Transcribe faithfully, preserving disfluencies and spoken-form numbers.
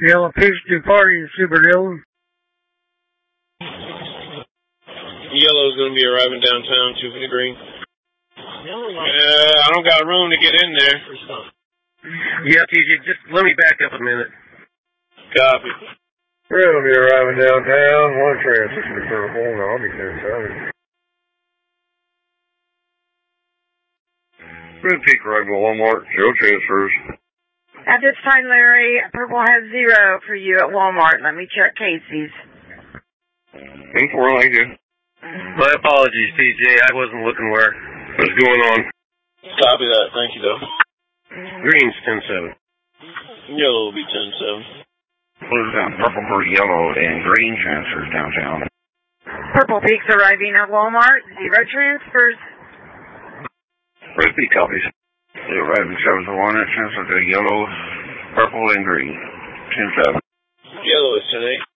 Yellow Peach departing Super Hill. Yellow's going to be arriving downtown, two fifty Green. Uh, I don't got room to get in there. Yeah, T J, just let me back up a minute. Copy. We're going to be arriving downtown. One transition to purple, and I'll be ten seven. Red Peak arrival Walmart. Joe transfers. At this time, Larry, purple has zero for you at Walmart. Let me check Casey's. ten four, thank you. My apologies, T J. I wasn't looking where. What's going on? Copy that. Thank you, though. Green's ten seven. Yellow will be ten seven. Blue's down purple for yellow, and green transfers downtown. Purple Peak's arriving at Walmart. Zero transfers. Red Peak copies. They arriving seven to one. It transfers to yellow, purple, and green. ten seven. Yellow is ten eight.